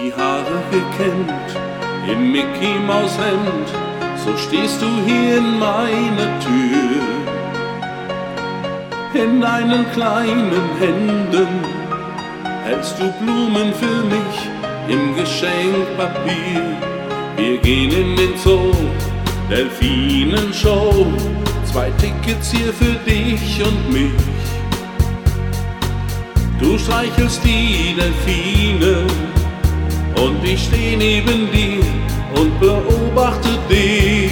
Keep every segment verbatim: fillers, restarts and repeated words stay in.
Die Haare gekämmt, im Mickey Maus Hemd, so stehst du hier in meiner Tür. In deinen kleinen Händen hältst du Blumen für mich im Geschenkpapier. Wir gehen in den Zoo, Delfinenshow, zwei Tickets hier für dich und mich. Du streichelst die Delfine und ich steh neben dir und beobachte dich.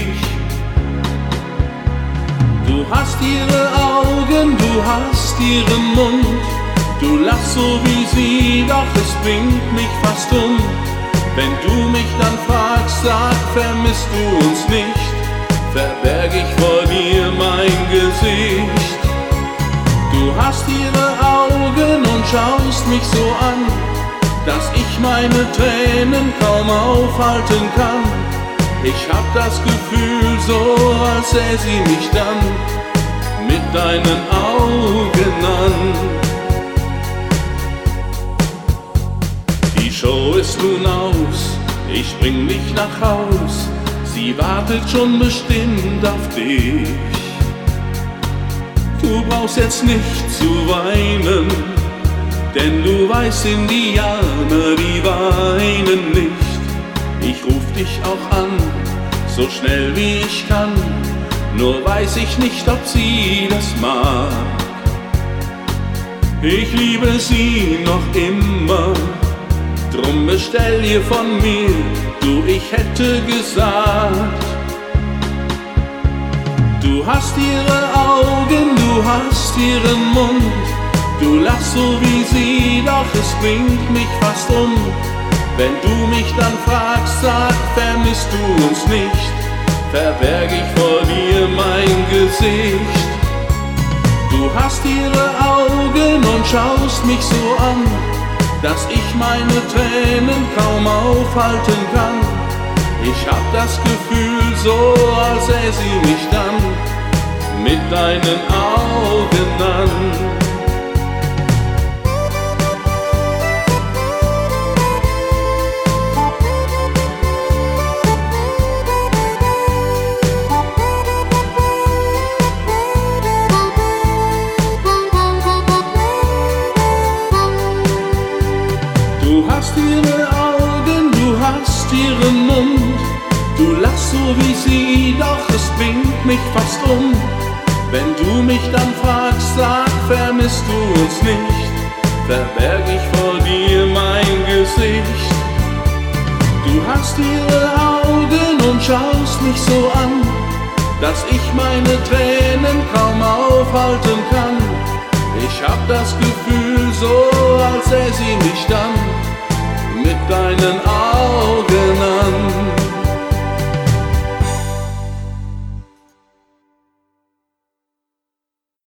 Du hast ihre Augen, du hast ihren Mund, du lachst so wie sie, doch es bringt mich fast um. Wenn du mich dann fragst, sag, vermisst du uns nicht, verberg ich vor dir mein Gesicht. Du hast ihre Augen und schaust mich so an, dass ich meine Tränen kaum aufhalten kann. Ich hab das Gefühl, so als sähe sie mich dann mit deinen Augen an. Die Show ist nun aus, ich bring mich nach Haus, sie wartet schon bestimmt auf dich. Du brauchst jetzt nicht zu weinen, denn du weißt, Indianer, die weinen nicht. Ich ruf dich auch an, so schnell wie ich kann, nur weiß ich nicht, ob sie das mag. Ich liebe sie noch immer, drum bestell ihr von mir, du, ich hätte gesagt. Du hast ihre Augen, du hast ihren Mund, du lachst so wie sie, doch es bringt mich fast um. Wenn du mich dann fragst, sag, vermisst du uns nicht, verberg ich vor dir mein Gesicht. Du hast ihre Augen und schaust mich so an, dass ich meine Tränen kaum aufhalten kann. Ich hab das Gefühl, so als sähe sie mich dann mit deinen Augen an. Du hast ihre Augen, du hast ihren Mund, du lachst so wie sie, doch es bringt mich fast um. Wenn du mich dann fragst, sag, vermisst du uns nicht, verberg ich vor dir mein Gesicht. Du hast ihre Augen und schaust mich so an, dass ich meine Tränen kaum aufhalten kann. Ich hab das Gefühl, so als sähe sie mich dann mit deinen Augen